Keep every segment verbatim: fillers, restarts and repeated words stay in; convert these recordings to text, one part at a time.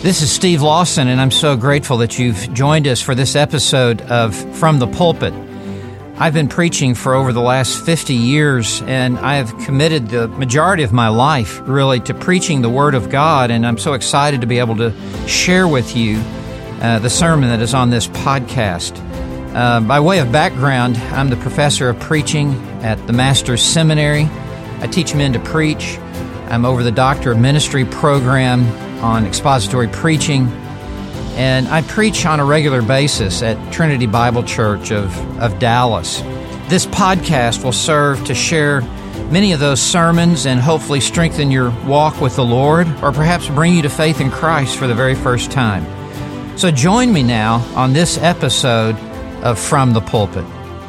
This is Steve Lawson, and I'm so grateful that you've joined us for this episode of From the Pulpit. I've been preaching for over the last fifty years, and I have committed the majority of my life, really, to preaching the Word of God, and I'm so excited to be able to share with you uh, the sermon that is on this podcast. Uh, by way of background, I'm the professor of preaching at the Master's Seminary. I teach men to preach. I'm over the Doctor of Ministry program on expository preaching, and I preach on a regular basis at Trinity Bible Church of, of Dallas. This podcast will serve to share many of those sermons and hopefully strengthen your walk with the Lord, or perhaps bring you to faith in Christ for the very first time. So join me now on this episode of From the Pulpit.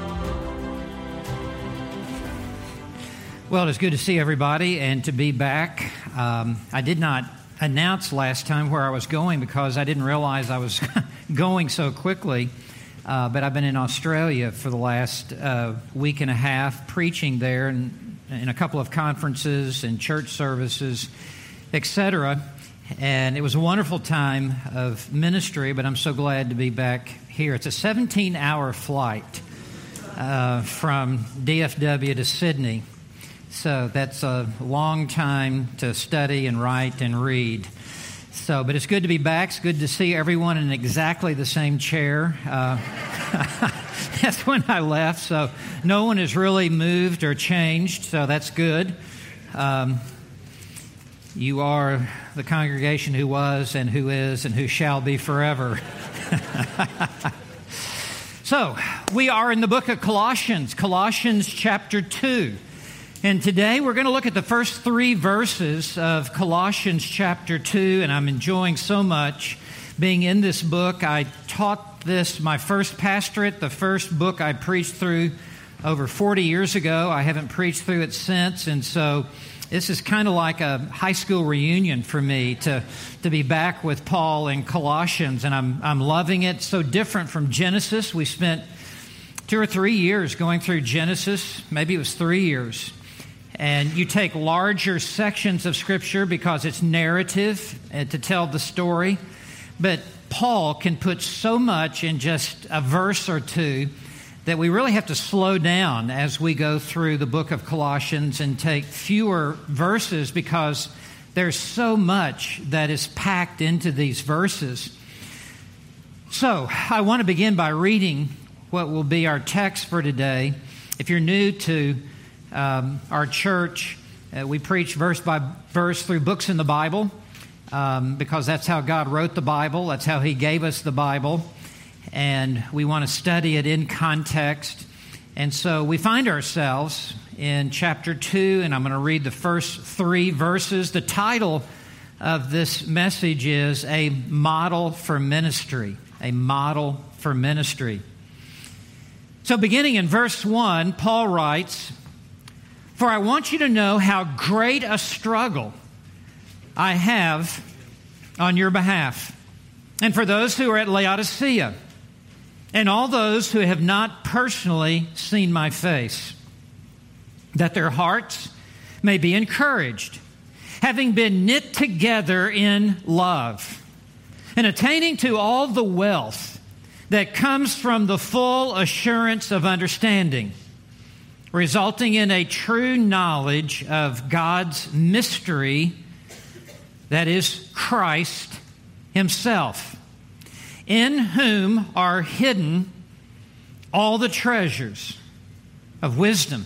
Well, it's good to see everybody and to be back. Um, I did not announced last time where I was going because I didn't realize I was going so quickly. Uh, but I've been in Australia for the last uh, week and a half, preaching there and in a couple of conferences and church services, et cetera. And it was a wonderful time of ministry, but I'm so glad to be back here. It's a seventeen-hour flight uh, from D F W to Sydney. So that's a long time to study and write and read. So, but it's good to be back. It's good to see everyone in exactly the same chair. Uh, that's when I left. So no one has really moved or changed. So that's good. Um, you are the congregation who was and who is and who shall be forever. So we are in the book of Colossians, Colossians chapter two. And today we're going to look at the first three verses of Colossians chapter two, and I'm enjoying so much being in this book. I taught this my first pastorate, the first book I preached through over forty years ago. I haven't preached through it since, and so this is kind of like a high school reunion for me to, to be back with Paul in Colossians, and I'm I'm loving it. So different from Genesis. We spent two or three years going through Genesis. Maybe it was three years. And you take larger sections of Scripture because it's narrative and to tell the story. But Paul can put so much in just a verse or two that we really have to slow down as we go through the book of Colossians and take fewer verses because there's so much that is packed into these verses. So I want to begin by reading what will be our text for today. If you're new to Um, our church, uh, we preach verse by verse through books in the Bible um, because that's how God wrote the Bible. That's how He gave us the Bible. And we want to study it in context. And so we find ourselves in chapter two, and I'm going to read the first three verses. The title of this message is A Model for Ministry. A Model for Ministry. So beginning in verse one, Paul writes, "For I want you to know how great a struggle I have on your behalf, and for those who are at Laodicea, and all those who have not personally seen my face, that their hearts may be encouraged, having been knit together in love, and attaining to all the wealth that comes from the full assurance of understanding, resulting in a true knowledge of God's mystery, that is Christ Himself, in whom are hidden all the treasures of wisdom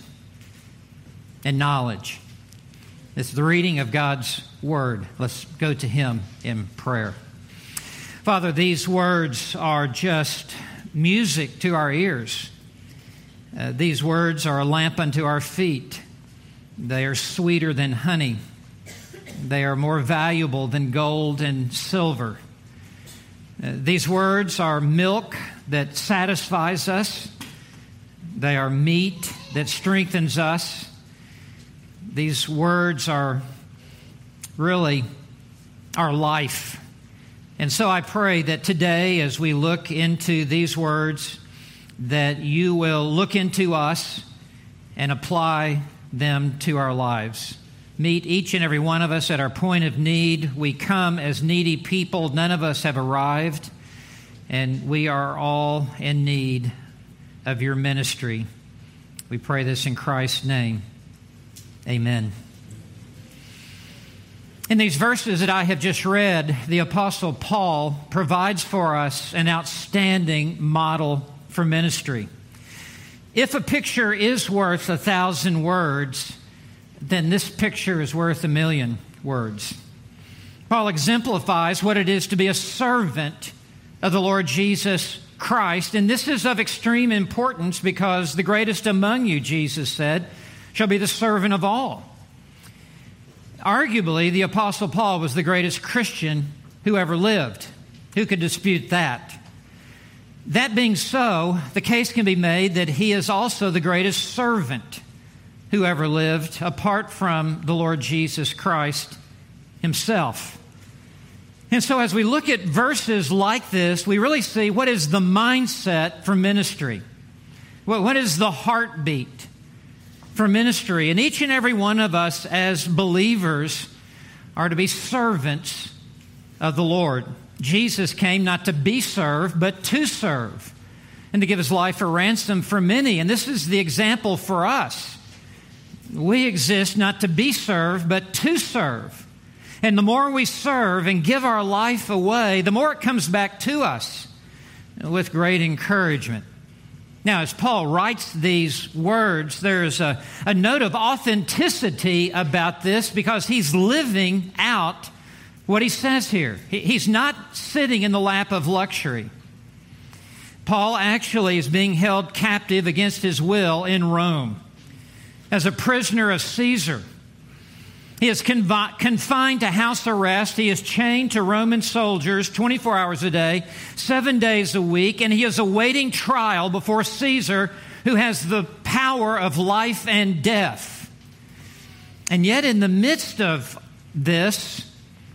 and knowledge." It's the reading of God's Word. Let's go to Him in prayer. Father, these words are just music to our ears. Uh, these words are a lamp unto our feet. They are sweeter than honey. They are more valuable than gold and silver. Uh, these words are milk that satisfies us. They are meat that strengthens us. These words are really our life. And so I pray that today, as we look into these words, that you will look into us and apply them to our lives. meet each and every one of us at our point of need. We come as needy people. None of us have arrived, and we are all in need of your ministry. We pray this in Christ's name. Amen. In these verses that I have just read, the Apostle Paul provides for us an outstanding model for ministry. If a picture is worth a thousand words, then this picture is worth a million words. Paul exemplifies what it is to be a servant of the Lord Jesus Christ, and this is of extreme importance because the greatest among you, Jesus said, shall be the servant of all. Arguably, the Apostle Paul was the greatest Christian who ever lived. Who could dispute that? That being so, the case can be made that he is also the greatest servant who ever lived, apart from the Lord Jesus Christ himself. And so as we look at verses like this, we really see what is the mindset for ministry. What is the heartbeat for ministry? And each and every one of us as believers are to be servants of the Lord. Jesus came not to be served, but to serve, and to give his life a ransom for many. And this is the example for us. We exist not to be served, but to serve. And the more we serve and give our life away, the more it comes back to us with great encouragement. Now, as Paul writes these words, there's a, a note of authenticity about this because he's living out what he says here. He, he's not sitting in the lap of luxury. Paul actually is being held captive against his will in Rome as a prisoner of Caesar. He is confi- confined to house arrest. He is chained to Roman soldiers twenty-four hours a day, seven days a week, and he is awaiting trial before Caesar, who has the power of life and death. And yet in the midst of this,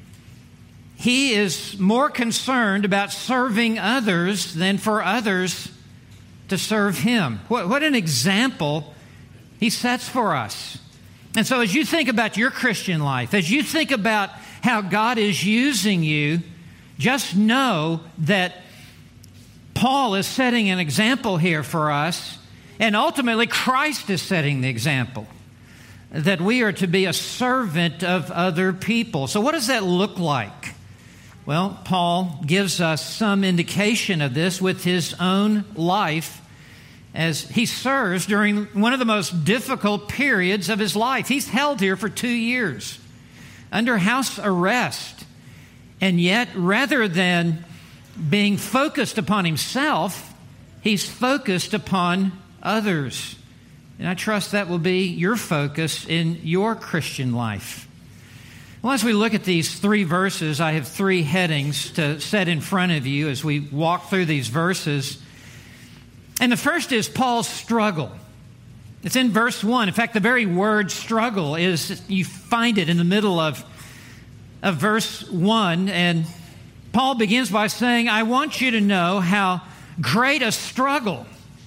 he is more concerned about serving others than for others to serve him. What, what an example he sets for us. And so as you think about your Christian life, as you think about how God is using you, just know that Paul is setting an example here for us, and ultimately Christ is setting the example, that we are to be a servant of other people. So what does that look like? Well, Paul gives us some indication of this with his own life as he serves during one of the most difficult periods of his life. He's held here for two years under house arrest. And yet, rather than being focused upon himself, he's focused upon others. And I trust that will be your focus in your Christian life. Well, as we look at these three verses, I have three headings to set in front of you as we walk through these verses. And the first is Paul's struggle. It's in verse one. In fact, the very word struggle is, you find it in the middle of, of verse one. And Paul begins by saying, I want you to know how great a struggle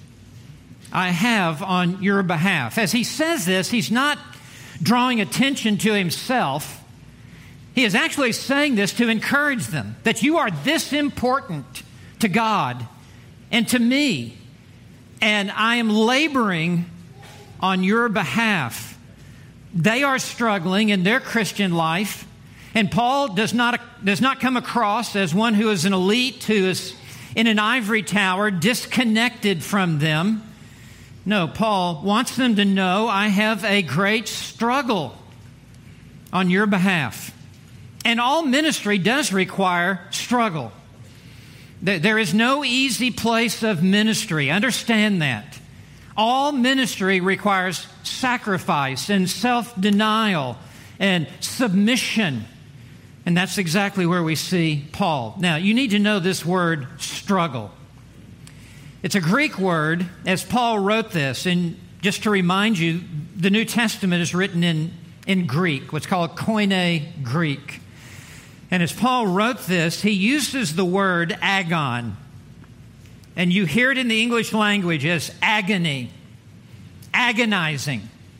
I have on your behalf. As he says this, he's not drawing attention to himself. He is actually saying this to encourage them, that you are this important to God and to me. And I am laboring on your behalf. They are struggling in their Christian life. And Paul does not, does not come across as one who is an elite, who is in an ivory tower, disconnected from them. No, Paul wants them to know, I have a great struggle on your behalf. And all ministry does require struggle. There is no easy place of ministry. Understand that. All ministry requires sacrifice and self-denial and submission. And that's exactly where we see Paul. Now, you need to know this word, struggle. It's a Greek word, as Paul wrote this. And just to remind you, the New Testament is written in, in Greek, what's called Koine Greek. And as Paul wrote this, he uses the word agon. And you hear it in the English language as agony, agonizing.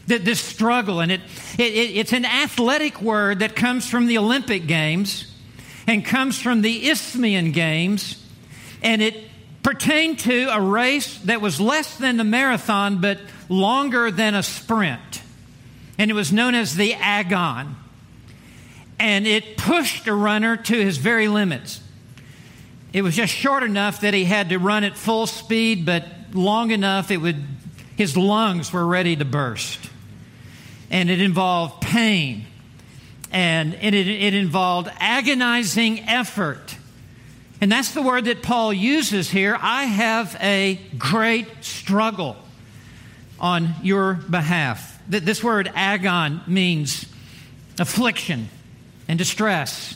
this struggle. And it, it, it's an athletic word that comes from the Olympic Games and comes from the Isthmian Games. And it pertained to a race that was less than the marathon, but longer than a sprint. And it was known as the Agon. And it pushed a runner to his very limits. It was just short enough that he had to run at full speed, but long enough it would his lungs were ready to burst. And it involved pain. And it, it involved agonizing effort. And that's the word that Paul uses here. I have a great struggle on your behalf. This word agon means affliction and distress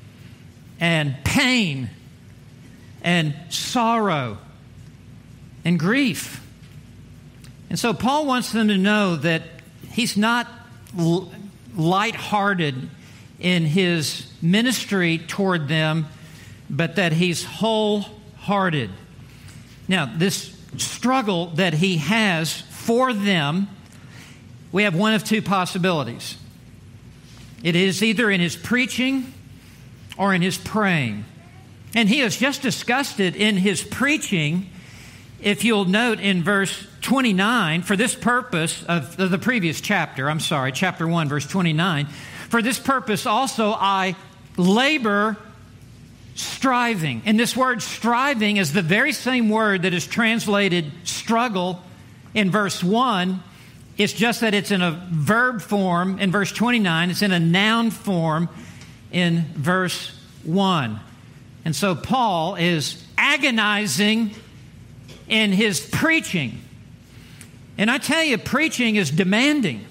and pain and sorrow and grief. And so Paul wants them to know that he's not l- lighthearted in his ministry toward them, but that he's wholehearted. Now, this struggle that he has for them, we have one of two possibilities. It is either in his preaching or in his praying. And he has just discussed it in his preaching. If you'll note in verse twenty-nine, for this purpose of the previous chapter, I'm sorry, chapter one, verse twenty-nine, for this purpose also I labor striving. And this word striving is the very same word that is translated struggle in verse one. It's just that it's in a verb form in verse twenty-nine. It's in a noun form in verse one. And so Paul is agonizing in his preaching. And I tell you, preaching is demanding.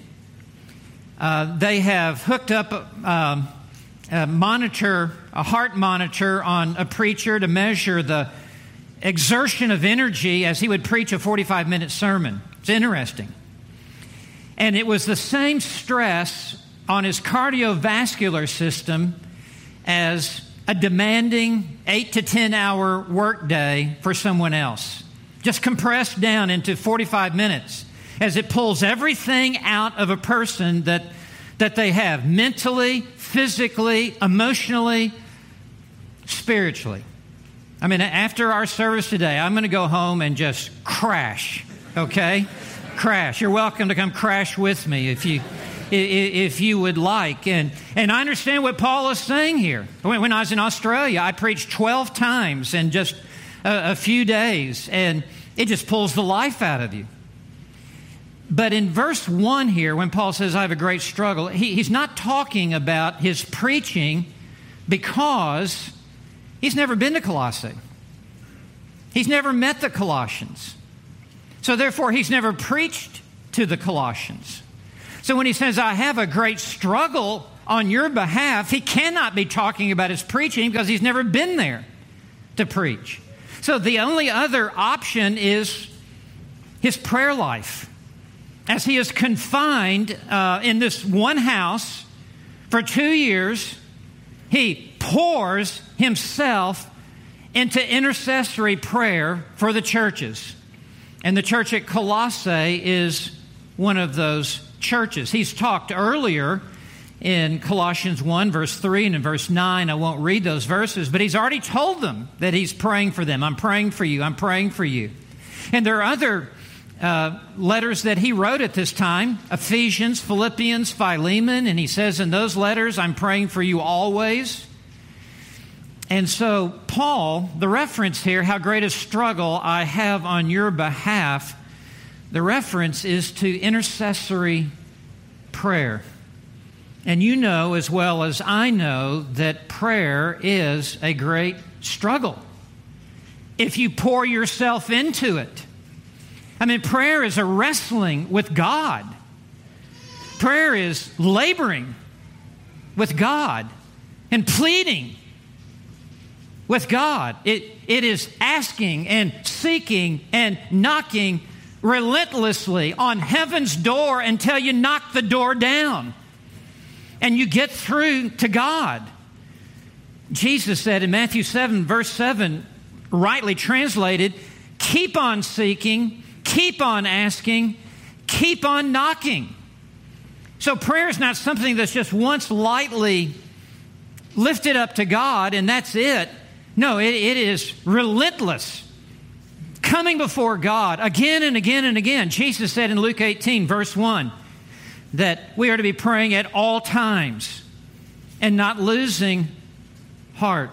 Uh, they have hooked up a, a monitor, a heart monitor on a preacher to measure the exertion of energy as he would preach a forty-five minute sermon. It's interesting. And it was the same stress on his cardiovascular system as a demanding eight to ten hour workday for someone else. Just compressed down into forty-five minutes as it pulls everything out of a person that, that they have mentally, physically, emotionally, spiritually. I mean, after our service today, I'm going to go home and just crash, okay? Crash. You're welcome to come crash with me if you if you would like. And, and I understand what Paul is saying here. When, when I was in Australia, I preached twelve times in just a, a few days, and it just pulls the life out of you. But in verse one here, when Paul says, I have a great struggle, he, he's not talking about his preaching because he's never been to Colossae. He's never met the Colossians. So therefore, he's never preached to the Colossians. So when he says, I have a great struggle on your behalf, he cannot be talking about his preaching because he's never been there to preach. So the only other option is his prayer life. As he is confined uh, in this one house for two years, he pours himself into intercessory prayer for the churches. And the church at Colossae is one of those churches. He's talked earlier in Colossians one, verse three, and in verse nine. I won't read those verses, but he's already told them that he's praying for them. I'm praying for you. I'm praying for you. And there are other uh, letters that he wrote at this time, Ephesians, Philippians, Philemon, and he says in those letters, I'm praying for you always. And so Paul, the reference here, how great a struggle I have on your behalf, the reference is to intercessory prayer. And you know as well as I know that prayer is a great struggle if you pour yourself into it. I mean, prayer is a wrestling with God. Prayer is laboring with God and pleading with God. It, it is asking and seeking and knocking relentlessly on heaven's door until you knock the door down and you get through to God. Jesus said in Matthew seven, verse seven, rightly translated, keep on seeking, keep on asking, keep on knocking. So prayer is not something that's just once lightly lifted up to God and that's it. No, it, it is relentless. Coming before God again and again and again. Jesus said in Luke eighteen, verse one, that we are to be praying at all times and not losing heart.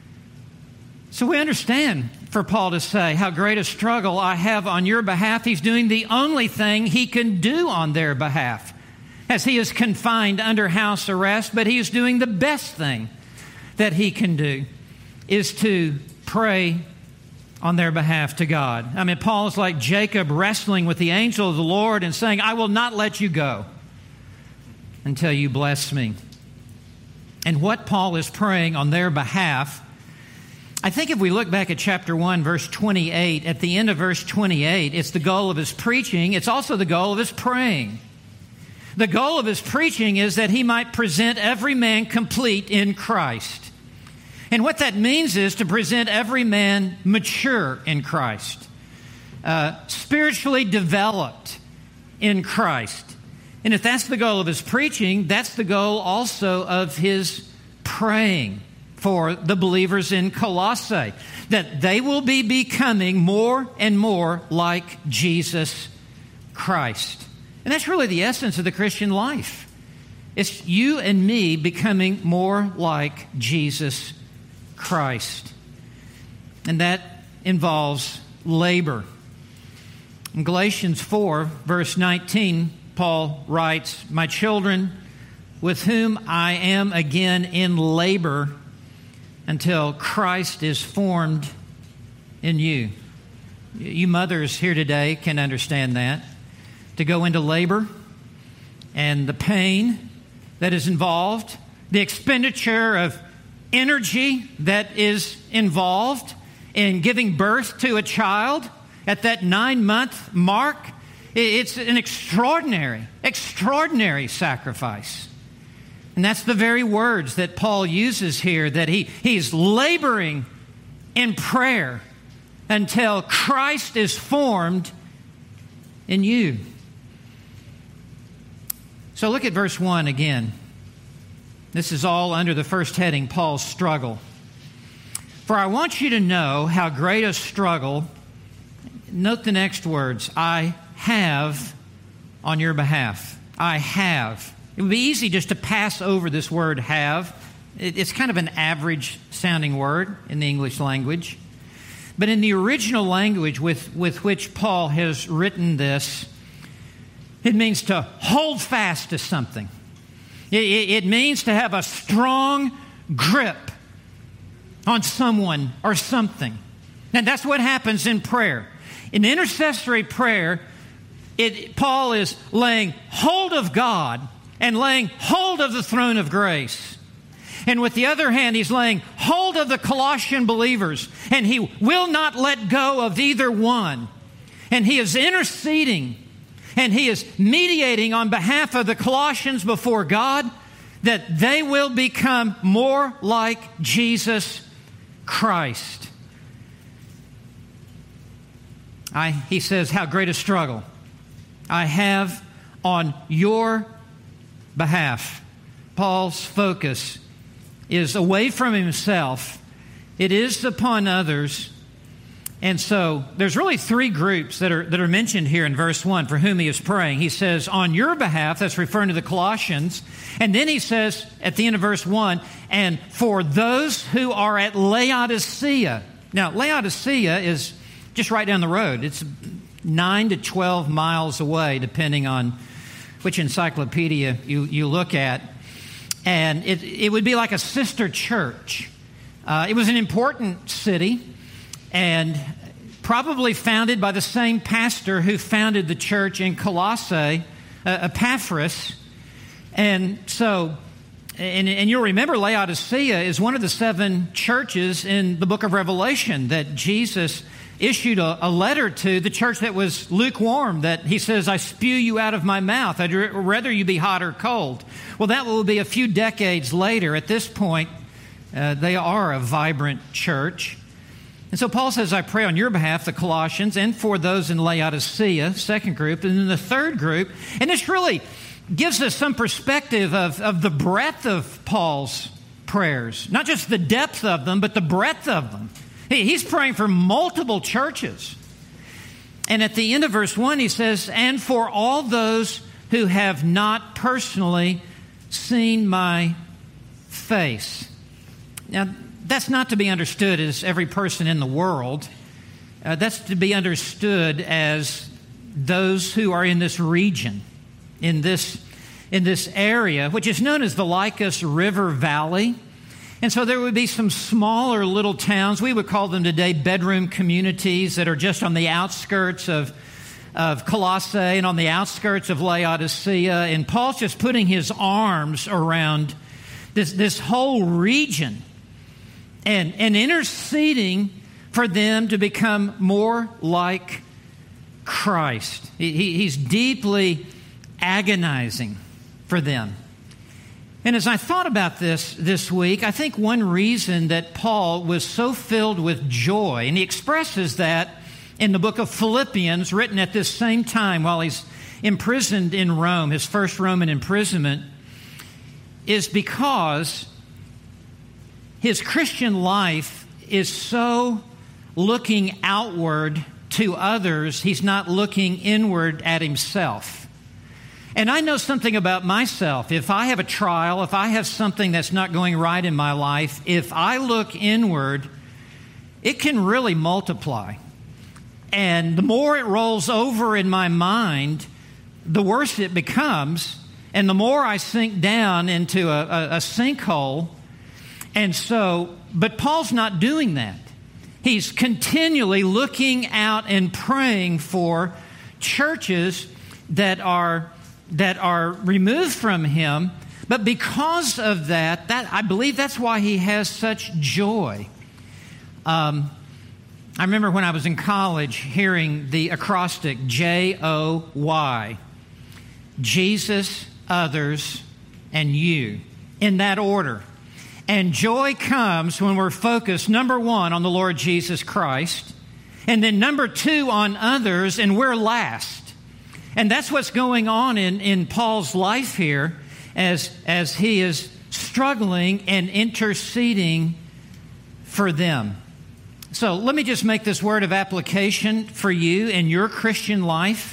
So we understand for Paul to say how great a struggle I have on your behalf. He's doing the only thing he can do on their behalf, as he is confined under house arrest, but he is doing the best thing that he can do, is to pray on their behalf to God. I mean, Paul is like Jacob wrestling with the angel of the Lord and saying, I will not let you go until you bless me. And what Paul is praying on their behalf, I think if we look back at chapter one, verse twenty-eight, at the end of verse twenty-eight, it's the goal of his preaching. It's also the goal of his praying. The goal of his preaching is that he might present every man complete in Christ. And what that means is to present every man mature in Christ, uh, spiritually developed in Christ. And if that's the goal of his preaching, that's the goal also of his praying for the believers in Colossae, that they will be becoming more and more like Jesus Christ. And that's really the essence of the Christian life. It's you and me becoming more like Jesus Christ. And that involves labor. In Galatians four, verse nineteen, Paul writes, my children, with whom I am again in labor until Christ is formed in you. You mothers here today can understand that. To go into labor and the pain that is involved, the expenditure of energy that is involved in giving birth to a child at that nine-month mark. It's an extraordinary, extraordinary sacrifice. And that's the very words that Paul uses here, that he, he's laboring in prayer until Christ is formed in you. So look at verse one again. This is all under the first heading, Paul's struggle. For I want you to know how great a struggle, note the next words, I have on your behalf. I have. It would be easy just to pass over this word have. It's kind of an average sounding word in the English language. But in the original language with, with which Paul has written this, it means to hold fast to something. It, it, it means to have a strong grip on someone or something. And that's what happens in prayer. In intercessory prayer, it, Paul is laying hold of God and laying hold of the throne of grace. And with the other hand, he's laying hold of the Colossian believers, and he will not let go of either one. And he is interceding, and he is mediating on behalf of the Colossians before God, that they will become more like Jesus Christ. I, he says, how great a struggle I have on your behalf. Paul's focus is away from himself. It is upon others. And so there's really three groups that are that are mentioned here in verse one for whom he is praying. He says, on your behalf, that's referring to the Colossians. And then he says at the end of verse one, and for those who are at Laodicea. Now, Laodicea is just right down the road. It's nine to twelve miles away, depending on which encyclopedia you, you look at. And it, it would be like a sister church. Uh, it was an important city, and probably founded by the same pastor who founded the church in Colossae, uh, Epaphras. And so, and, and you'll remember Laodicea is one of the seven churches in the book of Revelation that Jesus issued a, a letter to, the church that was lukewarm, that he says, I spew you out of my mouth. I'd rather you be hot or cold. Well, that will be a few decades later. At this point, uh, they are a vibrant church. And so Paul says, I pray on your behalf, the Colossians, and for those in Laodicea, second group. And then the third group, and it's really gives us some perspective of, of the breadth of Paul's prayers. Not just the depth of them, but the breadth of them. He, he's praying for multiple churches. And at the end of verse one, he says, and for all those who have not personally seen my face. Now, that's not to be understood as every person in the world. Uh, that's to be understood as those who are in this region, in this, in this area, which is known as the Lycus River Valley. And so there would be some smaller little towns. We would call them today bedroom communities that are just on the outskirts of, of Colossae and on the outskirts of Laodicea. And Paul's just putting his arms around this, this whole region and, and interceding for them to become more like Christ. He, he's deeply agonizing for them. And as I thought about this this week, I think one reason that Paul was so filled with joy, and he expresses that in the book of Philippians, written at this same time while he's imprisoned in Rome, his first Roman imprisonment, is because his Christian life is so looking outward to others, he's not looking inward at himself. And I know something about myself. If I have a trial, if I have something that's not going right in my life, if I look inward, it can really multiply. And the more it rolls over in my mind, the worse it becomes, and the more I sink down into a, a, a sinkhole. And so, but Paul's not doing that. He's continually looking out and praying for churches that are that are removed from him. But because of that, that I believe that's why he has such joy. Um, I remember when I was in college hearing the acrostic J O Y, Jesus, others, and you, in that order. And joy comes when we're focused, number one, on the Lord Jesus Christ, and then number two, on others, and we're last. And that's what's going on in, in Paul's life here as, as he is struggling and interceding for them. So let me just make this word of application for you in your Christian life.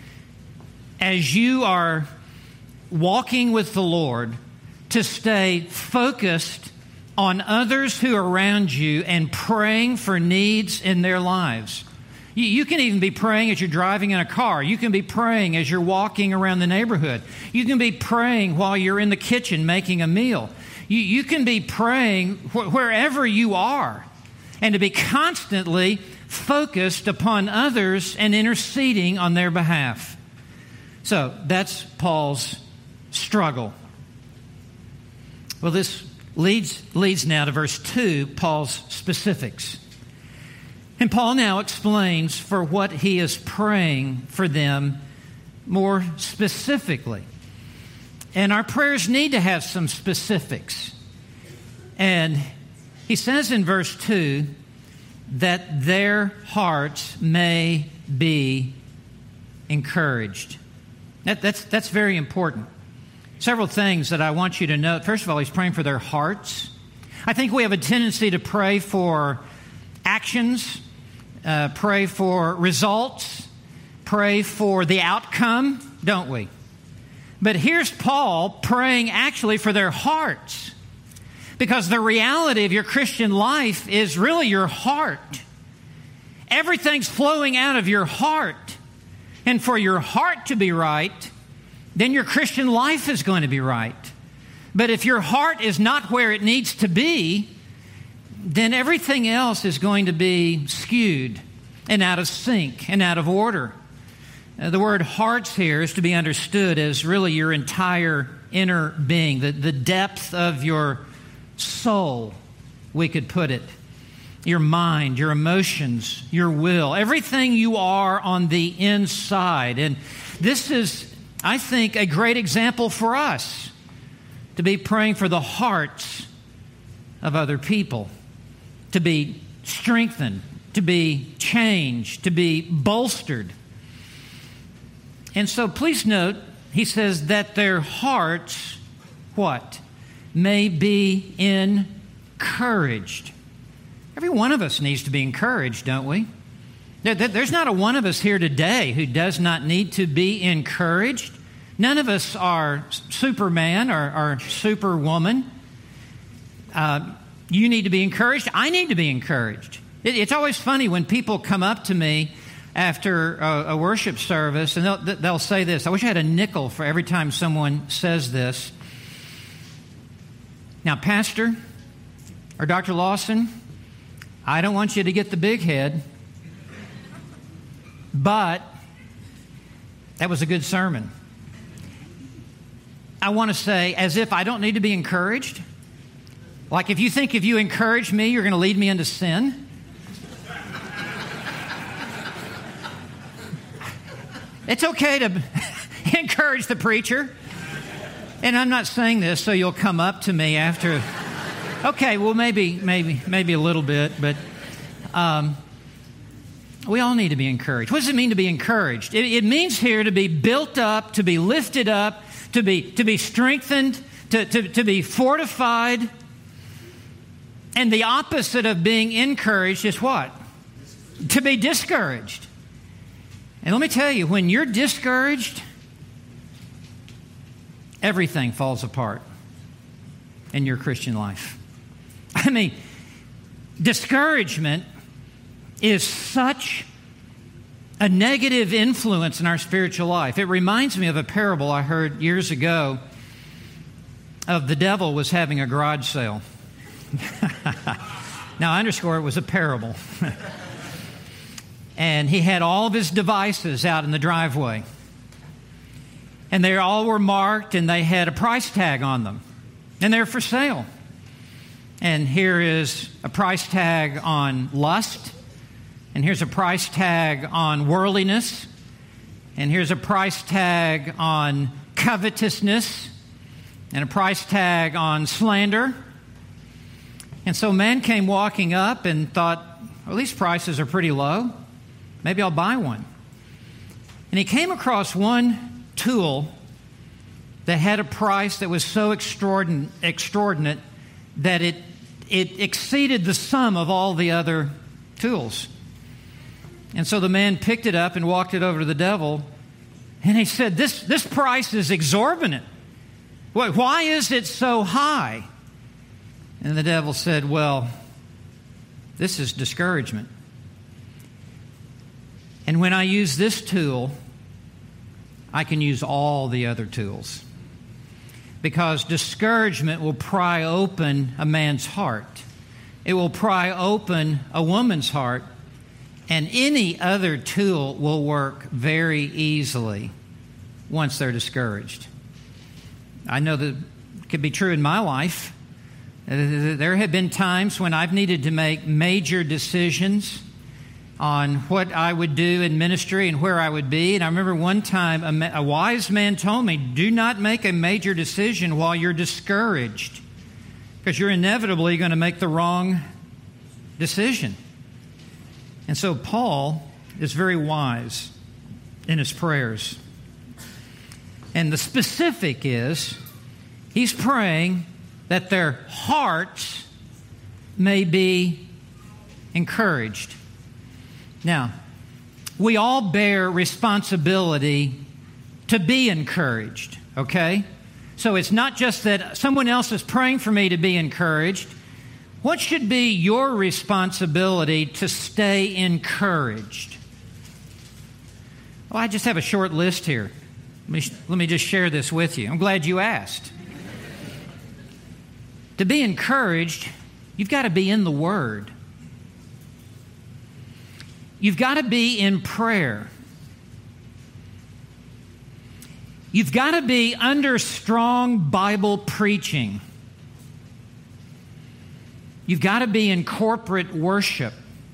As you are walking with the Lord, to stay focused on others who are around you and praying for needs in their lives. You, you can even be praying as you're driving in a car. You can be praying as you're walking around the neighborhood. You can be praying while you're in the kitchen making a meal. You, you can be praying wh- wherever you are, and to be constantly focused upon others and interceding on their behalf. So that's Paul's struggle. Well, this leads leads now to verse two, Paul's specifics. And Paul now explains for what he is praying for them more specifically. And our prayers need to have some specifics. And he says in verse two that their hearts may be encouraged. That, that's, that's very important. Several things that I want you to note. First of all, he's praying for their hearts. I think we have a tendency to pray for actions, uh, pray for results, pray for the outcome, don't we? But here's Paul praying actually for their hearts, because the reality of your Christian life is really your heart. Everything's flowing out of your heart. And for your heart to be right, then your Christian life is going to be right. But if your heart is not where it needs to be, then everything else is going to be skewed and out of sync and out of order. Uh, the word hearts here is to be understood as really your entire inner being, the, the depth of your soul, we could put it. Your mind, your emotions, your will, everything you are on the inside. And this is, I think, a great example for us to be praying for the hearts of other people, to be strengthened, to be changed, to be bolstered. And so please note he says that their hearts, what? May be encouraged. Every one of us needs to be encouraged, don't we? There's not a one of us here today who does not need to be encouraged. None of us are Superman or, or Superwoman. Uh, you need to be encouraged. I need to be encouraged. It, it's always funny when people come up to me after a, a worship service and they'll, they'll say this. I wish I had a nickel for every time someone says this. Now, Pastor or Doctor Lawson, I don't want you to get the big head, but that was a good sermon. I want to say, as if I don't need to be encouraged. Like if you think if you encourage me, you're going to lead me into sin. It's okay to encourage the preacher. And I'm not saying this so you'll come up to me after. Okay, well, maybe, maybe, maybe a little bit, but um, we all need to be encouraged. What does it mean to be encouraged? It, it means here to be built up, to be lifted up, to be to be strengthened, to, to, to be fortified. And the opposite of being encouraged is what? To be discouraged. And let me tell you, when you're discouraged, everything falls apart in your Christian life. I mean, discouragement is such a negative influence in our spiritual life. It reminds me of a parable I heard years ago of the devil was having a garage sale. Now, I underscore it was a parable. And he had all of his devices out in the driveway. And they all were marked and they had a price tag on them. And they're for sale. And here is a price tag on lust. And here's a price tag on worldliness. And here's a price tag on covetousness. And a price tag on slander. And so man came walking up and thought, well, these prices are pretty low. Maybe I'll buy one. And he came across one tool that had a price that was so extraordin- extraordinate that it, it exceeded the sum of all the other tools. And so the man picked it up and walked it over to the devil. And he said, this, this price is exorbitant. Why is it so high? And the devil said, well, this is discouragement. And when I use this tool, I can use all the other tools. Because discouragement will pry open a man's heart. It will pry open a woman's heart. And any other tool will work very easily once they're discouraged. I know that it could be true in my life. There have been times when I've needed to make major decisions on what I would do in ministry and where I would be. And I remember one time a, a wise man told me, do not make a major decision while you're discouraged, because you're inevitably going to make the wrong decision. And so Paul is very wise in his prayers. And the specific is, he's praying that their hearts may be encouraged. Now, we all bear responsibility to be encouraged, okay? So it's not just that someone else is praying for me to be encouraged. What should be your responsibility to stay encouraged? Well, I just have a short list here. Let me, let me just share this with you. I'm glad you asked. To be encouraged, you've got to be in the Word. You've got to be in prayer. You've got to be under strong Bible preaching. You've got to be in corporate worship.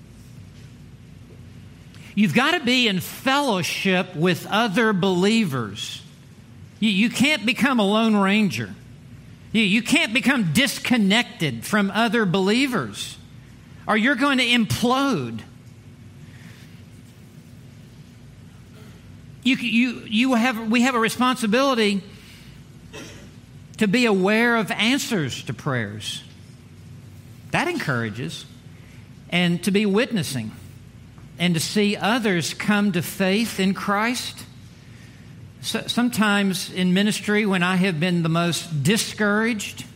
You've got to be in fellowship with other believers. You, you can't become a lone ranger. You, you can't become disconnected from other believers, or you're going to implode. you, you, you have, we have a responsibility to be aware of answers to prayers. That encourages. And to be witnessing and to see others come to faith in Christ. So, sometimes in ministry when I have been the most discouraged,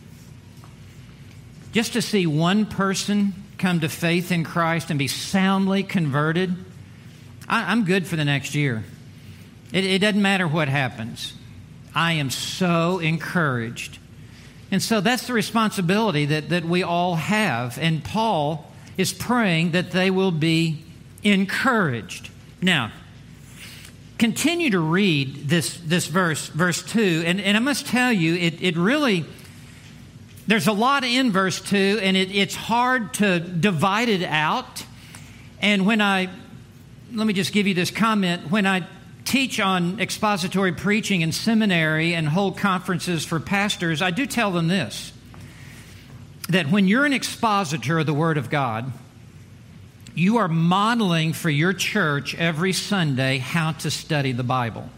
just to see one person come to faith in Christ and be soundly converted, I, I'm good for the next year. It, it doesn't matter what happens. I am so encouraged. And so that's the responsibility that, that we all have. And Paul is praying that they will be encouraged. Now, continue to read this, this verse, verse two. And, and I must tell you, it, it really, there's a lot in verse two, and it, it's hard to divide it out. And when I, let me just give you this comment. When I teach on expository preaching in seminary and hold conferences for pastors, I do tell them this, that when you're an expositor of the Word of God, you are modeling for your church every Sunday how to study the Bible.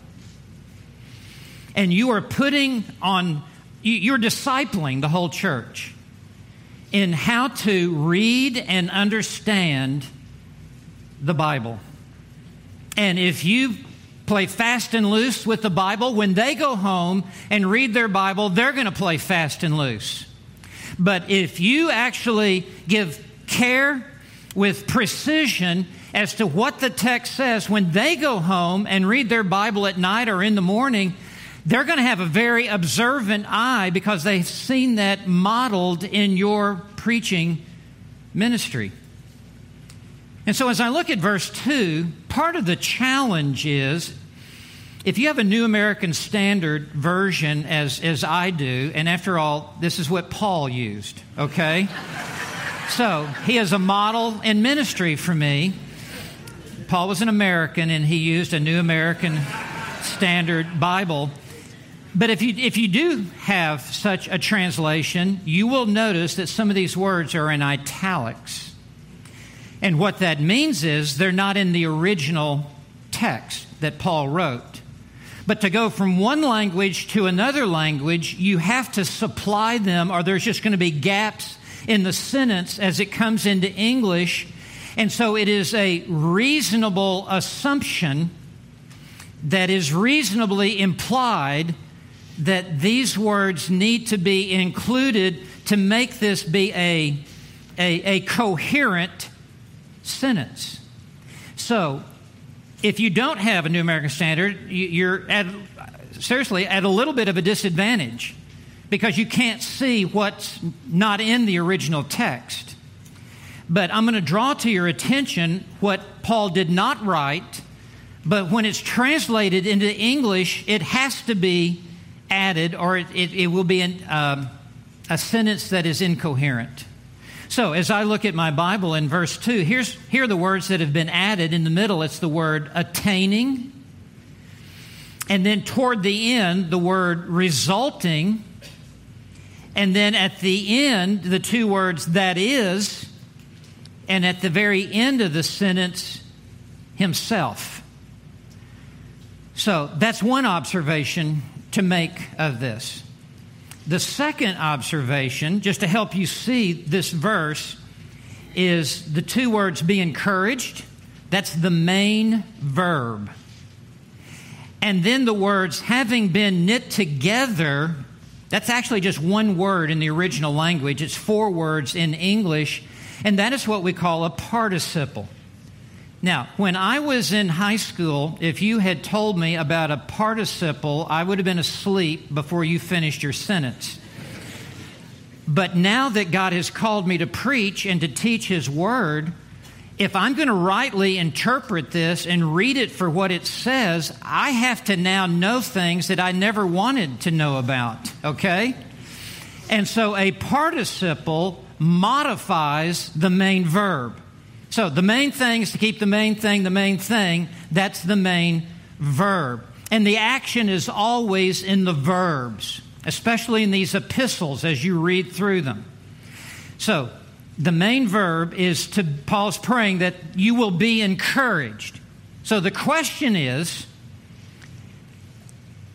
And you are putting on, you're discipling the whole church in how to read and understand the Bible. And if you play fast and loose with the Bible, when they go home and read their Bible, they're going to play fast and loose. But if you actually give care with precision as to what the text says, when they go home and read their Bible at night or in the morning, they're going to have a very observant eye because they've seen that modeled in your preaching ministry. And so as I look at verse two, part of the challenge is, if you have a New American Standard version, as, as I do, and after all, this is what Paul used, okay? So, he is a model in ministry for me. Paul was an American, and he used a New American Standard Bible. But if you, if you do have such a translation, you will notice that some of these words are in italics. And what that means is they're not in the original text that Paul wrote. But to go from one language to another language, you have to supply them, or there's just going to be gaps in the sentence as it comes into English. And so it is a reasonable assumption that is reasonably implied that these words need to be included to make this be a, a, a coherent sentence. So, if you don't have a New American Standard, you're at, seriously at a little bit of a disadvantage because you can't see what's not in the original text. But I'm going to draw to your attention what Paul did not write, but when it's translated into English, it has to be added, or it, it, it will be an, um, a sentence that is incoherent. So, as I look at my Bible in verse two, here's, here are the words that have been added. In the middle, it's the word attaining. And then toward the end, the word resulting. And then at the end, the two words, that is. And at the very end of the sentence, himself. So, that's one observation to make of this. The second observation, just to help you see this verse, is the two words, be encouraged. That's the main verb. And then the words, having been knit together, that's actually just one word in the original language. It's four words in English, and that is what we call a participle. Now, when I was in high school, if you had told me about a participle, I would have been asleep before you finished your sentence. But now that God has called me to preach and to teach His Word, if I'm going to rightly interpret this and read it for what it says, I have to now know things that I never wanted to know about, okay? And so a participle modifies the main verb. So the main thing is to keep the main thing the main thing. That's the main verb. And the action is always in the verbs, especially in these epistles as you read through them. So the main verb is to, Paul's praying that you will be encouraged. So the question is,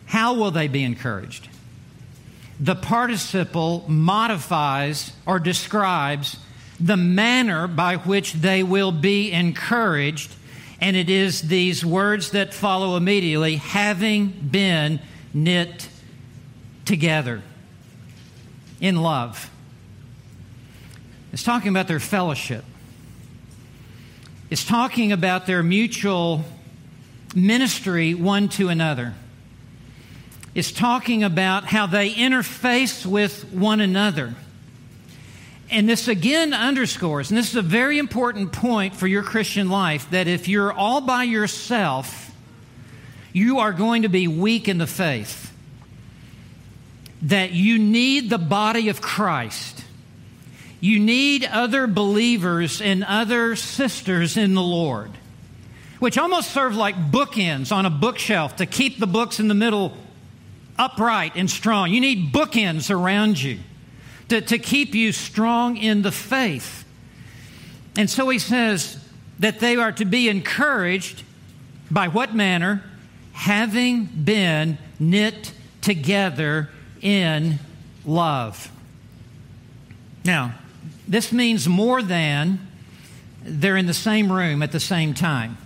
How will they be encouraged? The participle modifies or describes the manner by which they will be encouraged, and it is these words that follow immediately, having been knit together in love. It's talking about their fellowship. It's talking about their mutual ministry one to another. It's talking about how they interface with one another. And this again underscores, and this is a very important point for your Christian life, that if you're all by yourself, you are going to be weak in the faith. That you need the body of Christ. You need other believers and other sisters in the Lord, which almost serve like bookends on a bookshelf to keep the books in the middle upright and strong. You need bookends around you to, to keep you strong in the faith. And so he says that they are to be encouraged by what manner? Having been knit together in love. Now, this means more than they're in the same room at the same time.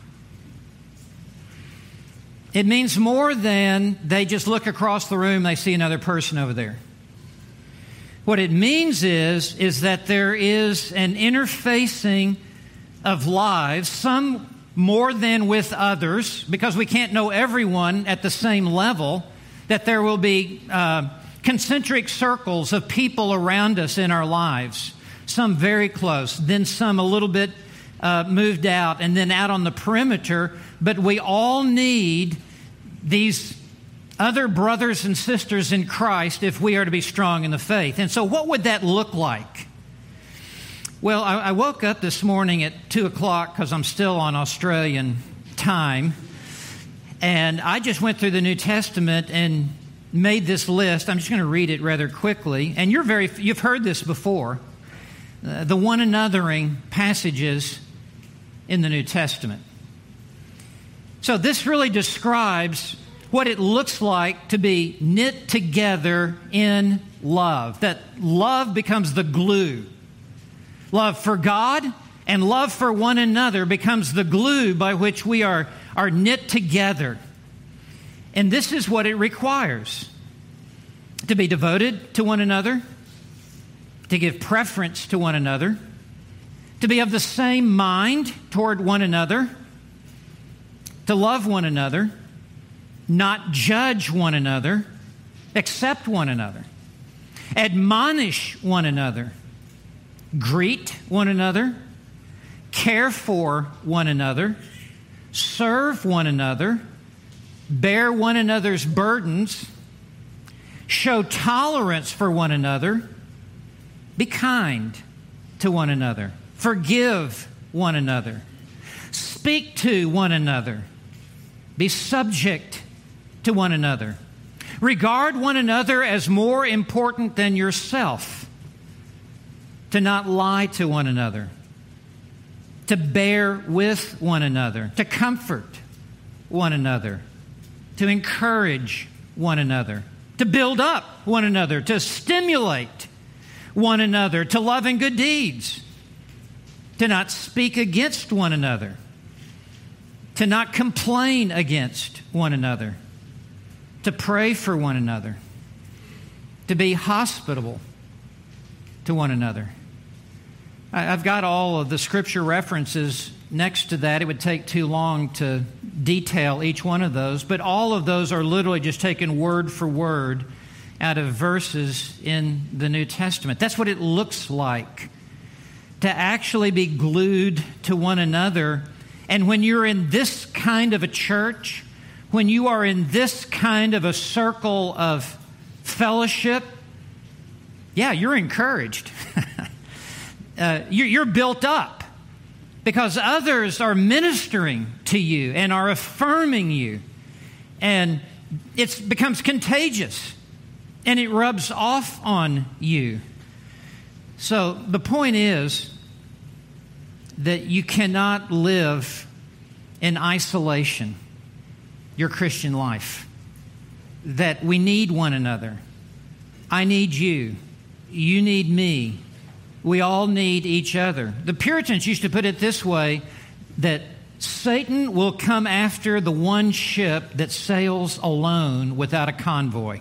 It means more than they just look across the room, they see another person over there. What it means is, is that there is an interfacing of lives, some more than with others, because we can't know everyone at the same level, that there will be uh, concentric circles of people around us in our lives, some very close, then some a little bit uh, moved out, and then out on the perimeter. But we all need these other brothers and sisters in Christ if we are to be strong in the faith. And so what would that look like? Well, I, I woke up this morning at two o'clock because I'm still on Australian time, and I just went through the New Testament and made this list. I'm just going to read it rather quickly. And you're very, you've heard this before, uh, the one anothering passages in the New Testament. So this really describes what it looks like to be knit together in love. That love becomes the glue. Love for God and love for one another becomes the glue by which we are, are knit together. And this is what it requires: to be devoted to one another, to give preference to one another, to be of the same mind toward one another, to love one another, not judge one another, accept one another, admonish one another, greet one another, care for one another, serve one another, bear one another's burdens, show tolerance for one another, be kind to one another, forgive one another, speak to one another, be subject to one another, regard one another as more important than yourself, to not lie to one another, to bear with one another, to comfort one another, to encourage one another, to build up one another, to stimulate one another, to love and good deeds, to not speak against one another, to not complain against one another, to pray for one another, to be hospitable to one another. I've got all of the scripture references next to that. It would take too long to detail each one of those, but all of those are literally just taken word for word out of verses in the New Testament. That's what it looks like to actually be glued to one another. And when you're in this kind of a church, when you are in this kind of a circle of fellowship, yeah, you're encouraged. uh, you're, you're built up because others are ministering to you and are affirming you. And it becomes contagious and it rubs off on you. So the point is that you cannot live in isolation your Christian life. that we need one another. I need you. You need me. We all need each other. The Puritans used to put it this way, that Satan will come after the one ship that sails alone without a convoy.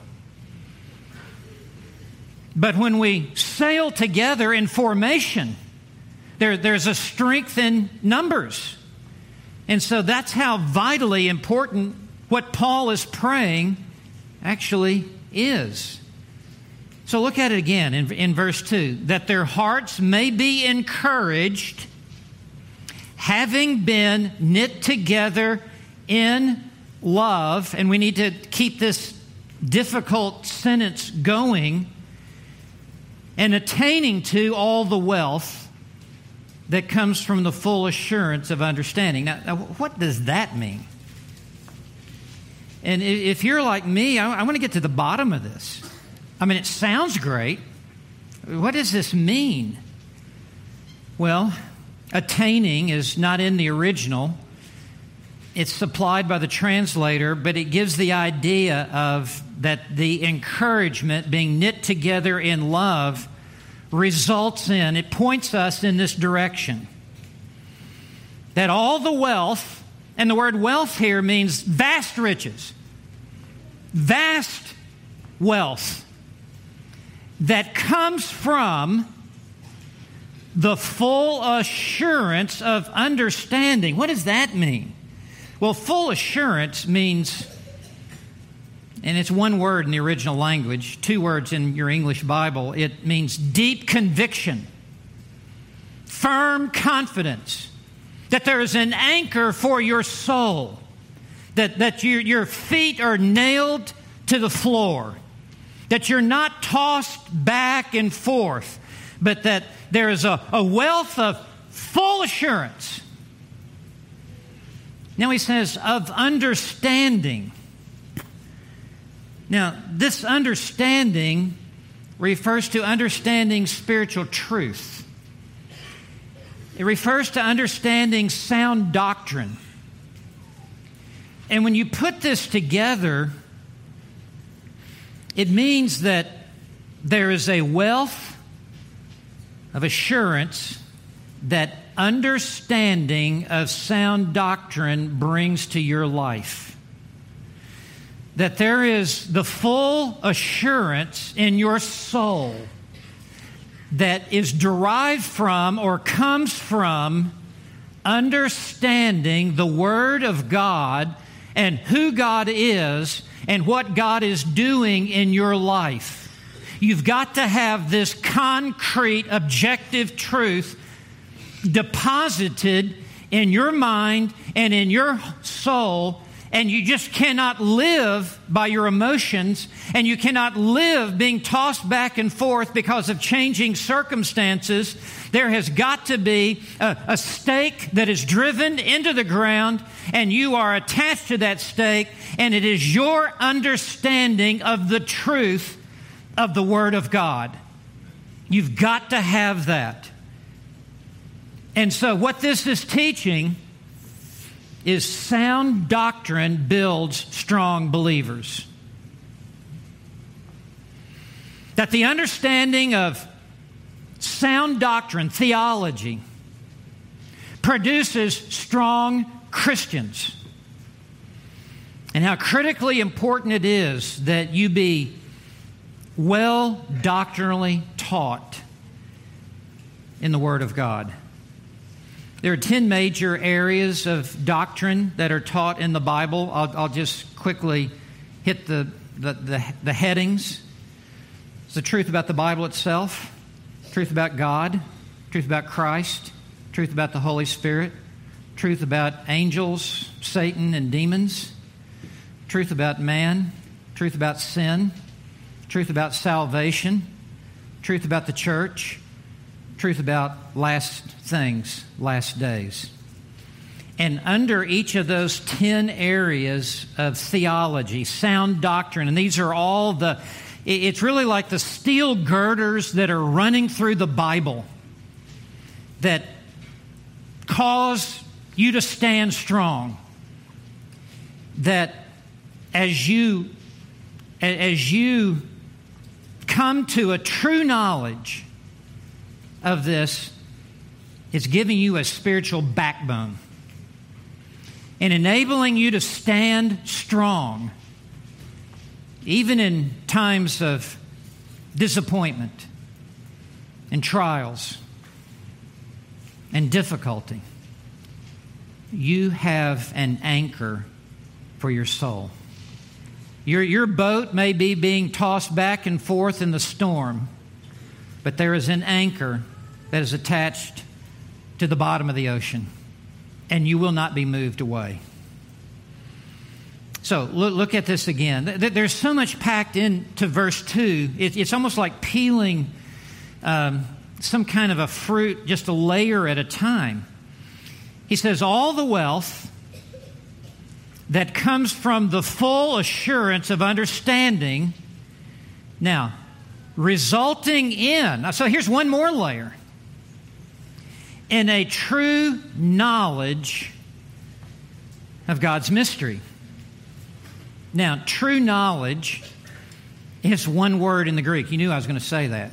But when we sail together in formation, there, there's a strength in numbers. And so that's how vitally important what Paul is praying actually is. So look at it again in, in verse two. That their hearts may be encouraged, having been knit together in love. And we need to keep this difficult sentence going. And attaining to all the wealth that comes from the full assurance of understanding. Now, now what does that mean? And if you're like me, I, I want to get to the bottom of this. I mean, it sounds great. What does this mean? Well, attaining is not in the original. It's supplied by the translator, but it gives the idea of that the encouragement being knit together in love results in, it points us in this direction. That all the wealth, and the word wealth here means vast riches, vast wealth that comes from the full assurance of understanding. What does that mean? Well, full assurance means, and it's one word in the original language, two words in your English Bible. It means deep conviction, firm confidence, that there is an anchor for your soul, that, that your, your feet are nailed to the floor, that you're not tossed back and forth, but that there is a, a wealth of full assurance. Now he says, of understanding. Now, this understanding refers to understanding spiritual truth. It refers to understanding sound doctrine. And when you put this together, it means that there is a wealth of assurance that understanding of sound doctrine brings to your life. That there is the full assurance in your soul that is derived from or comes from understanding the Word of God and who God is and what God is doing in your life. You've got to have this concrete, objective truth deposited in your mind and in your soul, and you just cannot live by your emotions, and you cannot live being tossed back and forth because of changing circumstances. There has got to be a, a stake that is driven into the ground, and you are attached to that stake, and it is your understanding of the truth of the Word of God. You've got to have that. And so what this is teaching is sound doctrine builds strong believers. That the understanding of sound doctrine, theology, produces strong Christians. And how critically important it is that you be well doctrinally taught in the Word of God. There are ten major areas of doctrine that are taught in the Bible. I'll, I'll just quickly hit the, the, the, the headings. It's the truth about the Bible itself, truth about God, truth about Christ, truth about the Holy Spirit, truth about angels, Satan, and demons, truth about man, truth about sin, truth about salvation, truth about the church, truth about last things, last days. And under each of those ten areas of theology, sound doctrine, and these are all the, it's really like the steel girders that are running through the Bible that cause you to stand strong. That as you as you come to a true knowledge of this, it's giving you a spiritual backbone and enabling you to stand strong, even in times of disappointment and trials and difficulty. You have an anchor for your soul. Your, your boat may be being tossed back and forth in the storm, but there is an anchor that is attached to the bottom of the ocean, and you will not be moved away. So look, look at this again. There's so much packed into verse two. It, it's almost like peeling um, some kind of a fruit, just a layer at a time. He says, all the wealth that comes from the full assurance of understanding, now, resulting in, so here's one more layer, in a true knowledge of God's mystery. Now, true knowledge is one word in the Greek. You knew I was going to say that.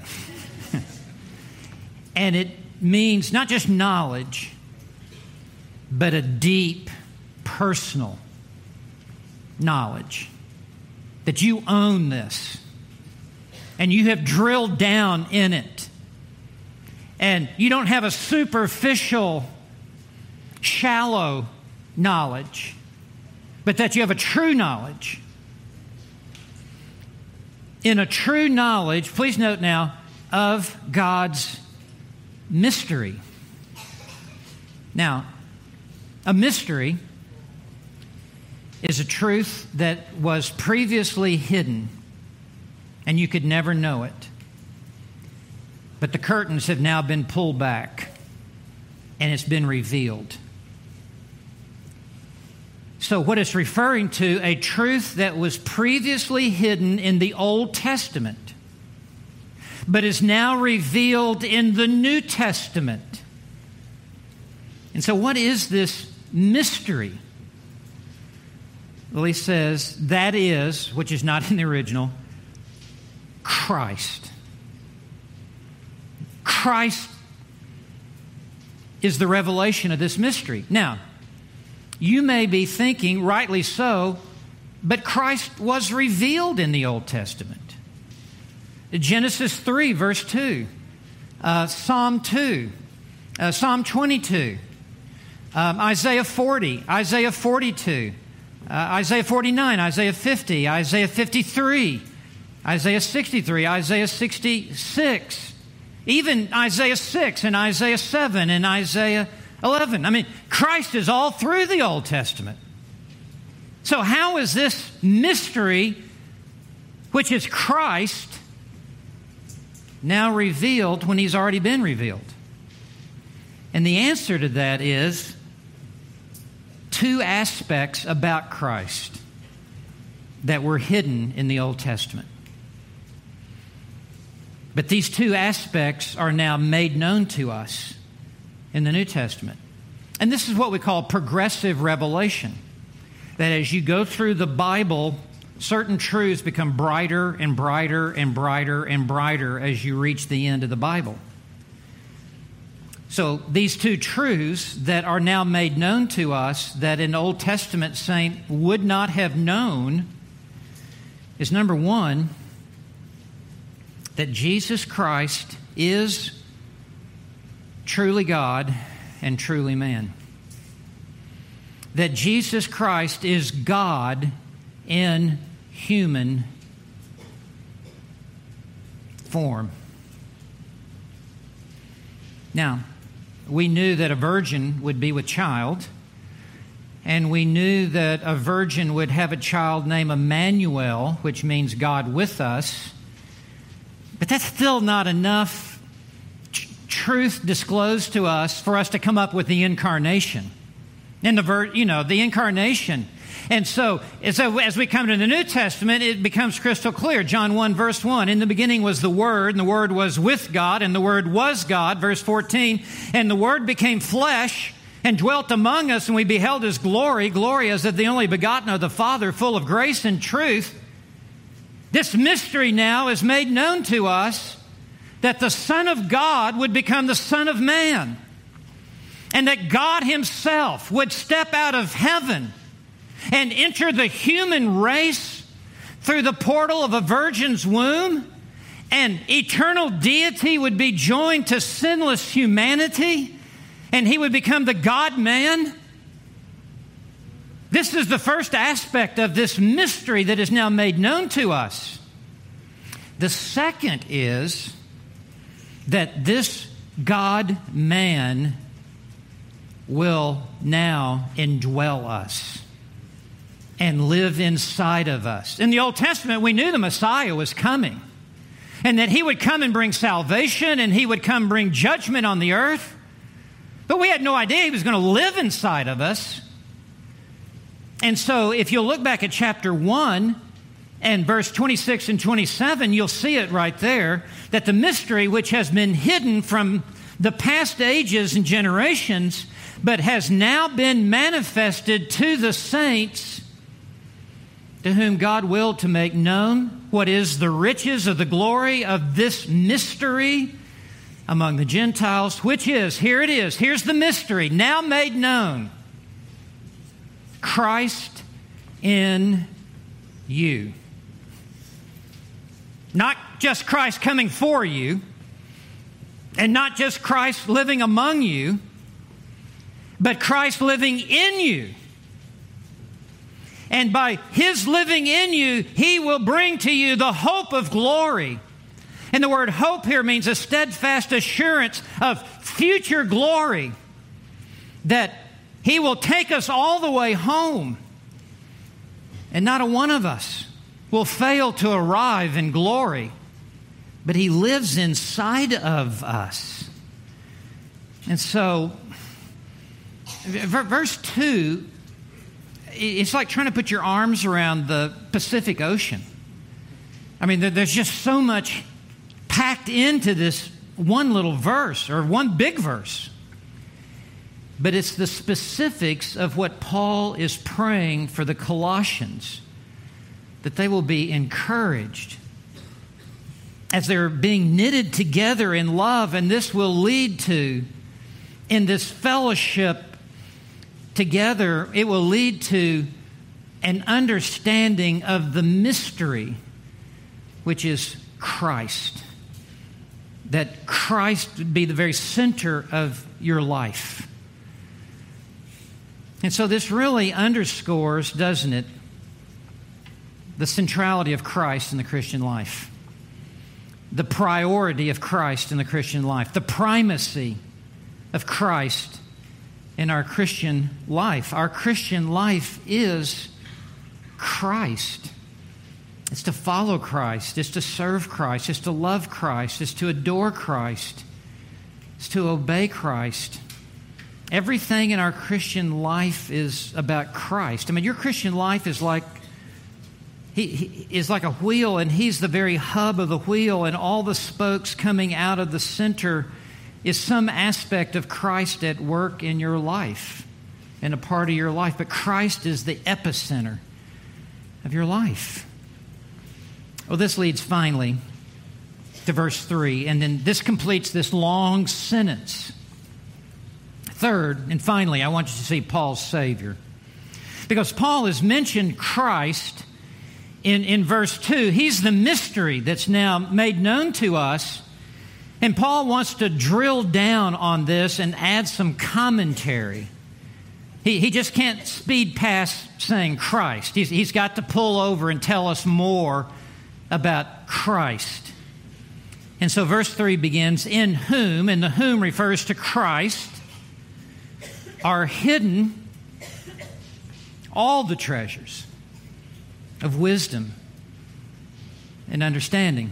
And it means not just knowledge, but a deep, personal knowledge. That you own this. And you have drilled down in it. And you don't have a superficial, shallow knowledge, but that you have a true knowledge. In a true knowledge, please note now, of God's mystery. Now, a mystery is a truth that was previously hidden, and you could never know it. But the curtains have now been pulled back, and it's been revealed. So what it's referring to, a truth that was previously hidden in the Old Testament, but is now revealed in the New Testament. And so what is this mystery? Well, he says, that is, which is not in the original, Christ. Christ is the revelation of this mystery. Now, you may be thinking, rightly so, but Christ was revealed in the Old Testament. Genesis three, verse two, uh, Psalm two, uh, Psalm twenty-two, um, Isaiah forty, Isaiah forty-two, uh, Isaiah forty-nine, Isaiah fifty, Isaiah fifty-three, Isaiah sixty-three, Isaiah sixty-six, even Isaiah six and Isaiah seven and Isaiah eleven. I mean, Christ is all through the Old Testament. So how is this mystery, which is Christ, now revealed when He's already been revealed? And the answer to that is two aspects about Christ that were hidden in the Old Testament. But these two aspects are now made known to us in the New Testament. And this is what we call progressive revelation. That as you go through the Bible, certain truths become brighter and brighter and brighter and brighter as you reach the end of the Bible. So these two truths that are now made known to us that an Old Testament saint would not have known is, number one, that Jesus Christ is truly God and truly man. That Jesus Christ is God in human form. Now, we knew that a virgin would be with child, and we knew that a virgin would have a child named Emmanuel, which means God with us. But that's still not enough tr- truth disclosed to us for us to come up with the incarnation. And the ver- you know, the incarnation. And so, so as we come to the New Testament, it becomes crystal clear. John one, verse one, in the beginning was the Word, and the Word was with God, and the Word was God. Verse fourteen, and the Word became flesh and dwelt among us, and we beheld His glory, glory as of the only begotten of the Father, full of grace and truth. This mystery now is made known to us, that the Son of God would become the Son of Man, and that God Himself would step out of heaven and enter the human race through the portal of a virgin's womb, and eternal deity would be joined to sinless humanity, and He would become the God-man. This is the first aspect of this mystery that is now made known to us. The second is that this God-man will now indwell us and live inside of us. In the Old Testament, we knew the Messiah was coming, and that He would come and bring salvation, and He would come bring judgment on the earth. But we had no idea He was going to live inside of us. And so if you'll look back at chapter one and verse twenty-six and twenty-seven, you'll see it right there, that the mystery which has been hidden from the past ages and generations, but has now been manifested to the saints, to whom God willed to make known what is the riches of the glory of this mystery among the Gentiles, which is, here it is, here's the mystery, now made known, Christ in you. Not just Christ coming for you, and not just Christ living among you, but Christ living in you. And by His living in you, He will bring to you the hope of glory. And the word hope here means a steadfast assurance of future glory, that He will take us all the way home, and not a one of us will fail to arrive in glory, but He lives inside of us. And so, verse two, it's like trying to put your arms around the Pacific Ocean. I mean, there's just so much packed into this one little verse, or one big verse. But it's the specifics of what Paul is praying for the Colossians, that they will be encouraged as they're being knitted together in love, and this will lead to, in this fellowship together, it will lead to an understanding of the mystery, which is Christ. That Christ would be the very center of your life. And so this really underscores, doesn't it, the centrality of Christ in the Christian life. The priority of Christ in the Christian life. The primacy of Christ in our Christian life. Our Christian life is Christ. It's to follow Christ. It's to serve Christ. It's to love Christ. It's to adore Christ. It's to obey Christ. Everything in our Christian life is about Christ. I mean, your Christian life is like he, he is like a wheel, and He's the very hub of the wheel, and all the spokes coming out of the center is some aspect of Christ at work in your life and a part of your life. But Christ is the epicenter of your life. Well, this leads finally to verse three, and then this completes this long sentence. Third, and finally, I want you to see Paul's Savior. Because Paul has mentioned Christ in, in verse two. He's the mystery that's now made known to us. And Paul wants to drill down on this and add some commentary. He, he just can't speed past saying Christ. He's, he's got to pull over and tell us more about Christ. And so verse three begins, in whom, and the whom refers to Christ, are hidden all the treasures of wisdom and understanding.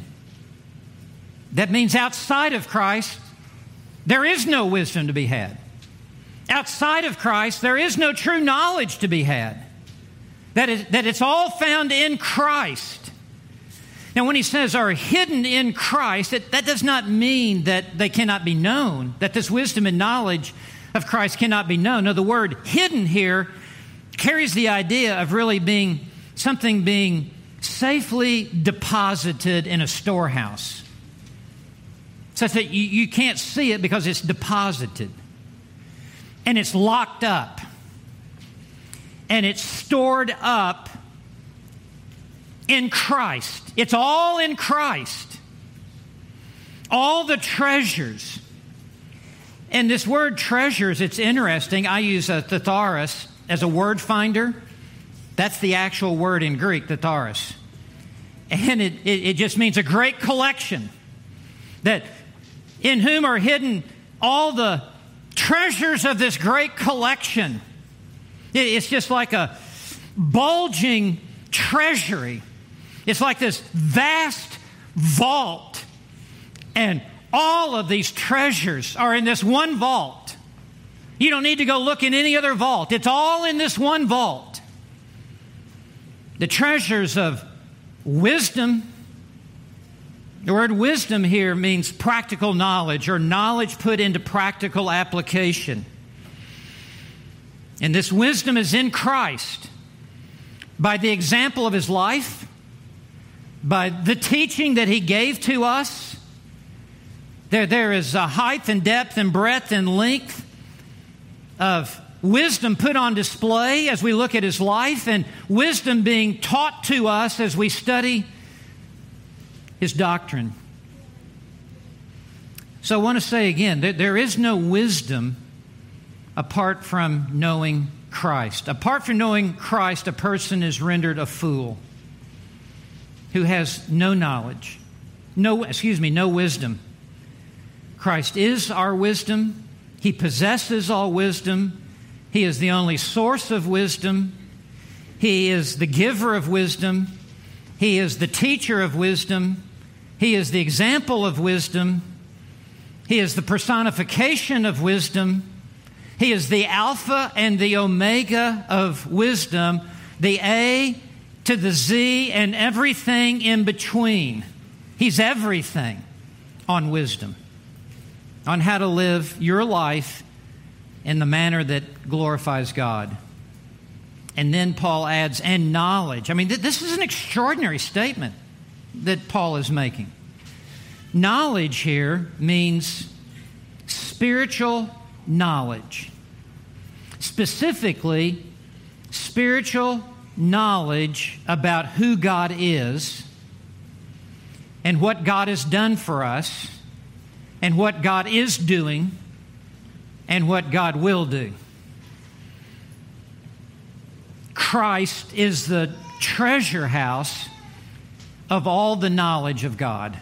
That means outside of Christ, there is no wisdom to be had. Outside of Christ, there is no true knowledge to be had. That is, that it's all found in Christ. Now, when he says are hidden in Christ, it, that does not mean that they cannot be known, that this wisdom and knowledge of Christ cannot be known. No, the word hidden here carries the idea of really being something being safely deposited in a storehouse, such that you, you can't see it because it's deposited. And it's locked up. And it's stored up in Christ. It's all in Christ. All the treasures. And this word treasures, it's interesting. I use a thesaurus as a word finder. That's the actual word in Greek, thesaurus. And it, it, it just means a great collection. That in whom are hidden all the treasures of this great collection. It, it's just like a bulging treasury. It's like this vast vault. And all of these treasures are in this one vault. You don't need to go look in any other vault. It's all in this one vault. The treasures of wisdom. The word wisdom here means practical knowledge, or knowledge put into practical application. And this wisdom is in Christ by the example of His life, by the teaching that He gave to us. There, there is a height and depth and breadth and length of wisdom put on display as we look at His life, and wisdom being taught to us as we study His doctrine. So I want to say again that there is no wisdom apart from knowing Christ. Apart from knowing Christ, a person is rendered a fool who has no knowledge, no, excuse me, no wisdom. Christ is our wisdom. He possesses all wisdom. He is the only source of wisdom. He is the giver of wisdom. He is the teacher of wisdom. He is the example of wisdom. He is the personification of wisdom. He is the Alpha and the Omega of wisdom, the A to the Z and everything in between. He's everything on wisdom, on how to live your life in the manner that glorifies God. And then Paul adds, and knowledge. I mean, th- this is an extraordinary statement that Paul is making. Knowledge here means spiritual knowledge. Specifically, spiritual knowledge about who God is and what God has done for us and what God is doing and what God will do. Christ is the treasure house of all the knowledge of God.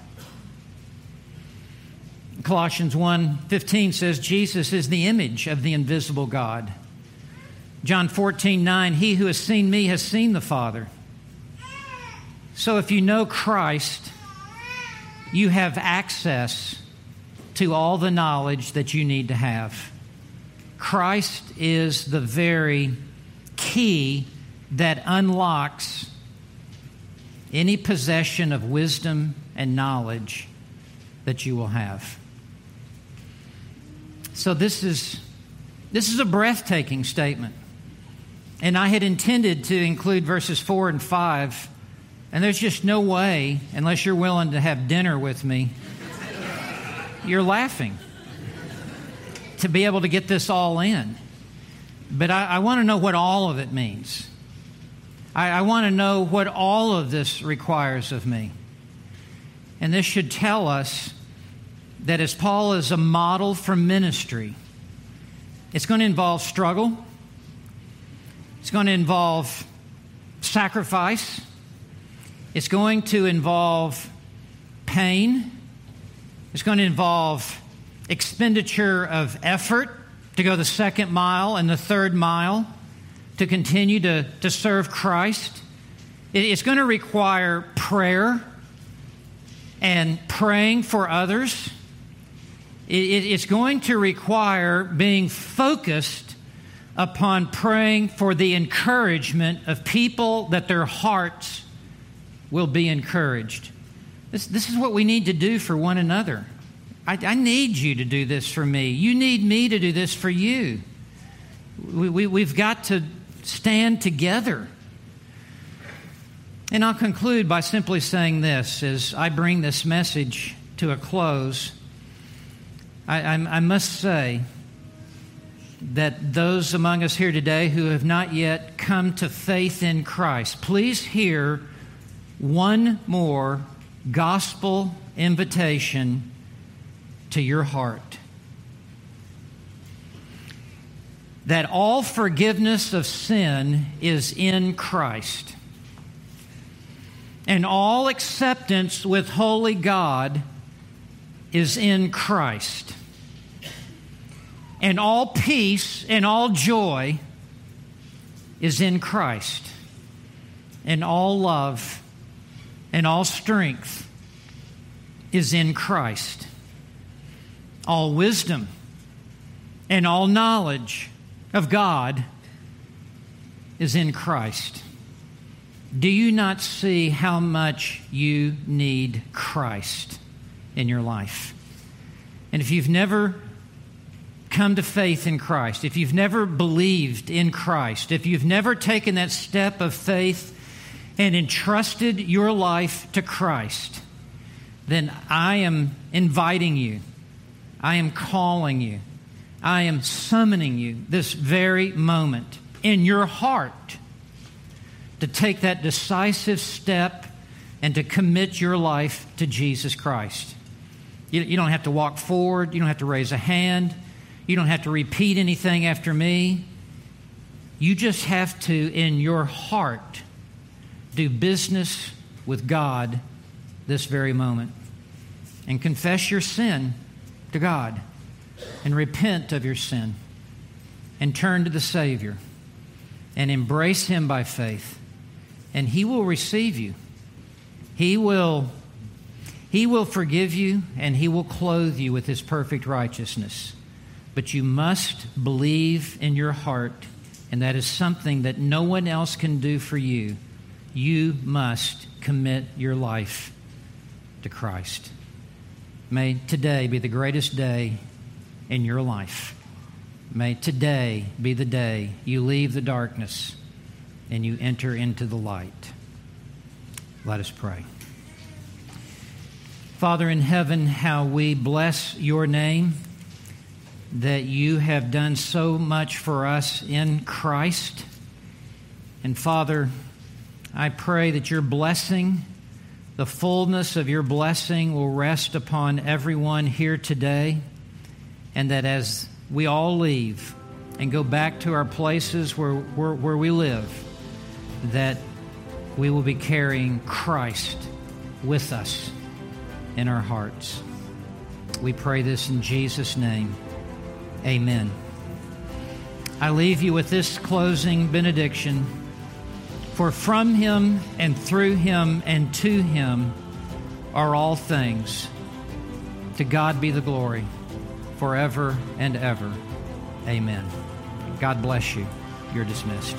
Colossians one fifteen says Jesus is the image of the invisible God. John fourteen nine, he who has seen me has seen the Father. So if you know Christ, you have access to all the knowledge that you need to have. Christ is the very key that unlocks any possession of wisdom and knowledge that you will have. So this is this is a breathtaking statement. And I had intended to include verses four and five, and there's just no way, unless you're willing to have dinner with me, you're laughing to be able to get this all in. But I, I want to know what all of it means. I, I want to know what all of this requires of me. And this should tell us that as Paul is a model for ministry, it's going to involve struggle. It's going to involve sacrifice. It's going to involve pain. It's going to involve expenditure of effort to go the second mile and the third mile to continue to, to serve Christ. It, it's going to require prayer and praying for others. It, it, it's going to require being focused upon praying for the encouragement of people that their hearts will be encouraged. This, this is what we need to do for one another. I, I need you to do this for me. You need me to do this for you. We, we, we've got to stand together. And I'll conclude by simply saying this as I bring this message to a close. I, I, I must say that those among us here today who have not yet come to faith in Christ, please hear one more gospel invitation to your heart. That all forgiveness of sin is in Christ. And all acceptance with holy God is in Christ. And all peace and all joy is in Christ. And all love and all strength is in Christ. All wisdom and all knowledge of God is in Christ. Do you not see how much you need Christ in your life? And if you've never come to faith in Christ, if you've never believed in Christ, if you've never taken that step of faith and entrusted your life to Christ, then I am inviting you, I am calling you, I am summoning you this very moment in your heart to take that decisive step and to commit your life to Jesus Christ. You, you don't have to walk forward. You don't have to raise a hand. You don't have to repeat anything after me. You just have to, in your heart, do business with God this very moment and confess your sin to God and repent of your sin and turn to the Savior and embrace Him by faith. And He will receive you. He will, He will forgive you, and He will clothe you with His perfect righteousness. But you must believe in your heart, and that is something that no one else can do for you. You must commit your life to Christ. May today be the greatest day in your life. May today be the day you leave the darkness and you enter into the light. Let us pray. Father in heaven, how we bless your name, that you have done so much for us in Christ. And Father, I pray that your blessing, the fullness of your blessing, will rest upon everyone here today, and that as we all leave and go back to our places where, where, where we live, that we will be carrying Christ with us in our hearts. We pray this in Jesus' name. Amen. I leave you with this closing benediction. For from Him and through Him and to Him are all things. To God be the glory forever and ever. Amen. God bless you. You're dismissed.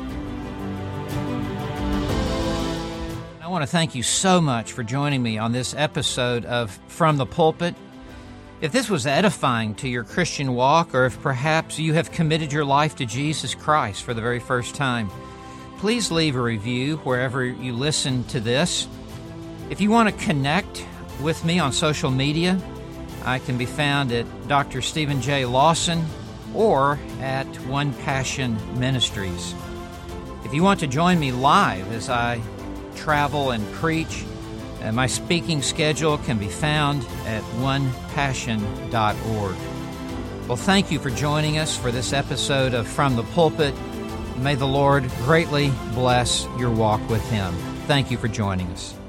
I want to thank you so much for joining me on this episode of From the Pulpit. If this was edifying to your Christian walk, or if perhaps you have committed your life to Jesus Christ for the very first time, please leave a review wherever you listen to this. If you want to connect with me on social media, I can be found at Doctor Stephen J. Lawson or at One Passion Ministries. If you want to join me live as I travel and preach, uh, my speaking schedule can be found at one passion dot org. Well, thank you for joining us for this episode of From the Pulpit. May the Lord greatly bless your walk with Him. Thank you for joining us.